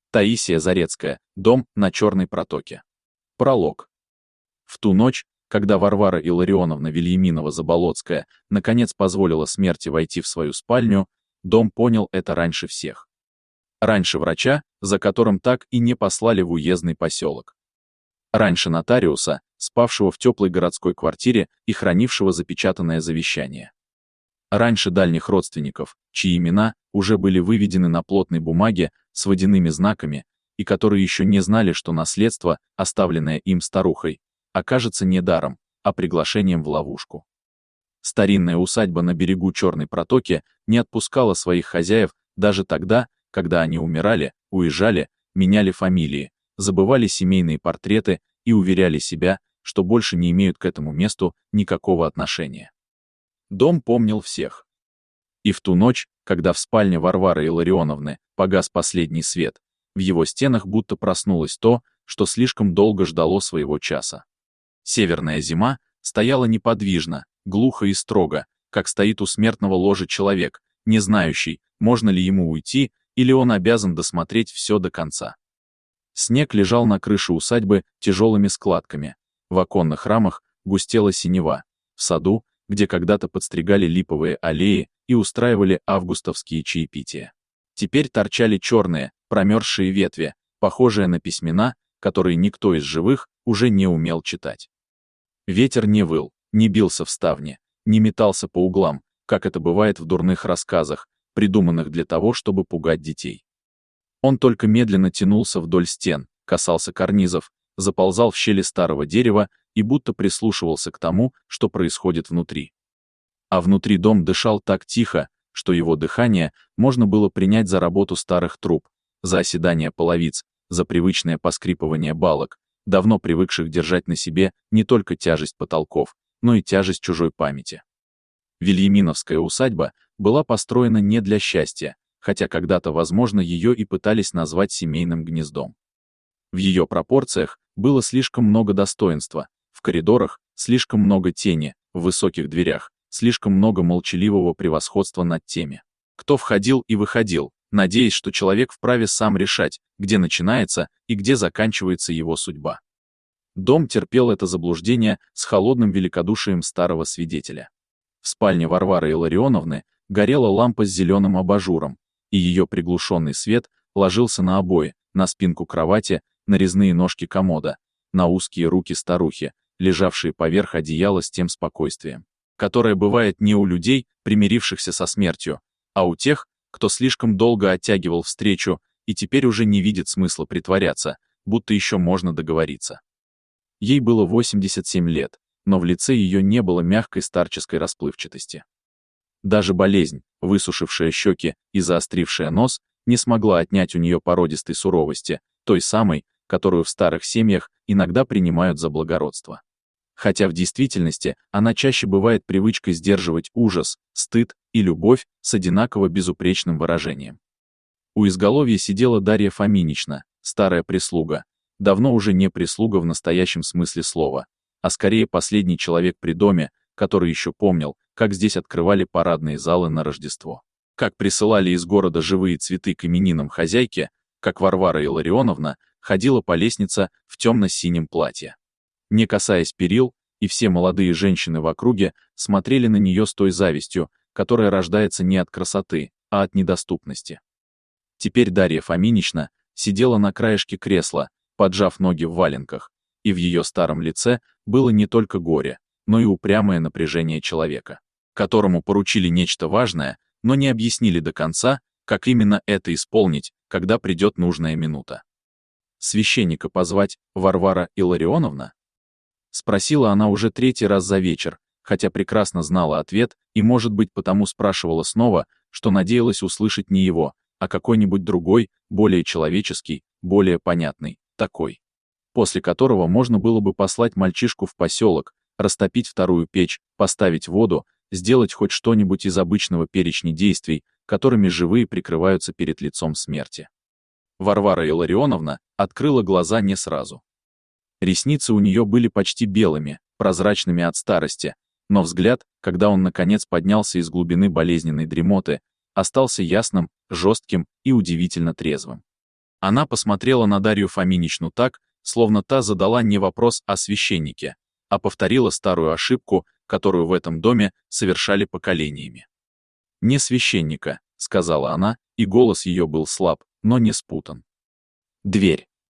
Таисия Зарецкая. Дом на Черной протоке. Пролог. В ту ночь, когда Варвара Илларионовна Вильяминова-Заболоцкая наконец позволила смерти войти в свою спальню, дом понял это раньше всех. Раньше врача, за которым так и не послали в уездный поселок. Раньше нотариуса, спавшего в теплой городской квартире и хранившего запечатанное завещание. Раньше дальних родственников, чьи имена уже были выведены на плотной бумаге с водяными знаками, и которые еще не знали, что наследство, оставленное им старухой, окажется не даром, а приглашением в ловушку. Старинная усадьба на берегу Черной протоки не отпускала своих хозяев даже тогда, когда они умирали, уезжали, меняли фамилии, забывали семейные портреты и уверяли себя, что больше не имеют к этому месту никакого отношения. Дом помнил всех. И в ту ночь, когда в спальне Варвары Илларионовны погас последний свет, в его стенах будто проснулось то, что слишком долго ждало своего часа. Северная зима стояла неподвижно, глухо и строго, как стоит у смертного ложа человек, не знающий, можно ли ему уйти, или он обязан досмотреть все до конца. Снег лежал на крыше усадьбы тяжелыми складками, в оконных рамах густела синева, в саду, где когда-то подстригали липовые аллеи и устраивали августовские чаепития. Теперь торчали черные, промерзшие ветви, похожие на письмена, которые никто из живых уже не умел читать. Ветер не выл, не бился в ставни, не метался по углам, как это бывает в дурных рассказах, придуманных для того, чтобы пугать детей. Он только медленно тянулся вдоль стен, касался карнизов, заползал в щели старого дерева и будто прислушивался к тому, что происходит внутри. А внутри дом дышал так тихо, что его дыхание можно было принять за работу старых труб, за оседание половиц, за привычное поскрипывание балок, давно привыкших держать на себе не только тяжесть потолков, но и тяжесть чужой памяти. Вильяминовская усадьба была построена не для счастья, хотя когда-то, возможно, ее и пытались назвать семейным гнездом. В ее пропорциях было слишком много достоинства, в коридорах слишком много тени, в высоких дверях слишком много молчаливого превосходства над теми, кто входил и выходил, надеясь, что человек вправе сам решать, где начинается и где заканчивается его судьба. Дом терпел это заблуждение с холодным великодушием старого свидетеля. В спальне Варвары Илларионовны горела лампа с зеленым абажуром, и ее приглушенный свет ложился на обои, на спинку кровати, на резные ножки комода, на узкие руки старухи, лежавшие поверх одеяла с тем спокойствием, которое бывает не у людей, примирившихся со смертью, а у тех, кто слишком долго оттягивал встречу и теперь уже не видит смысла притворяться, будто еще можно договориться. Ей было 87 лет, но в лице ее не было мягкой старческой расплывчатости. Даже болезнь, высушившая щеки и заострившая нос, не смогла отнять у нее породистой суровости, той самой, которую в старых семьях иногда принимают за благородство. Хотя в действительности она чаще бывает привычкой сдерживать ужас, стыд и любовь с одинаково безупречным выражением. У изголовья сидела Дарья Фоминична, старая прислуга, давно уже не прислуга в настоящем смысле слова, а скорее последний человек при доме, который еще помнил, как здесь открывали парадные залы на Рождество, как присылали из города живые цветы к именинам хозяйки, как Варвара Илларионовна ходила по лестнице в темно-синем платье, не касаясь перил, и все молодые женщины в округе смотрели на нее с той завистью, которая рождается не от красоты, а от недоступности. Теперь Дарья Фоминична сидела на краешке кресла, поджав ноги в валенках, и в ее старом лице было не только горе, но и упрямое напряжение человека, которому поручили нечто важное, но не объяснили до конца, как именно это исполнить, когда придет нужная минута. «Священника позвать, Варвара Илларионовна?» Спросила она уже третий раз за вечер, хотя прекрасно знала ответ и, может быть, потому спрашивала снова, что надеялась услышать не его, а какой-нибудь другой, более человеческий, более понятный, такой, после которого можно было бы послать мальчишку в поселок, растопить вторую печь, поставить воду, сделать хоть что-нибудь из обычного перечня действий, которыми живые прикрываются перед лицом смерти. Варвара Илларионовна открыла глаза не сразу. Ресницы у нее были почти белыми, прозрачными от старости, но взгляд, когда он наконец поднялся из глубины болезненной дремоты, остался ясным, жестким и удивительно трезвым. Она посмотрела на Дарью Фоминичну так, словно та задала не вопрос о священнике, а повторила старую ошибку, которую в этом доме совершали поколениями. «Не священника», — сказала она, и голос ее был слаб, но не спутан. Дверь.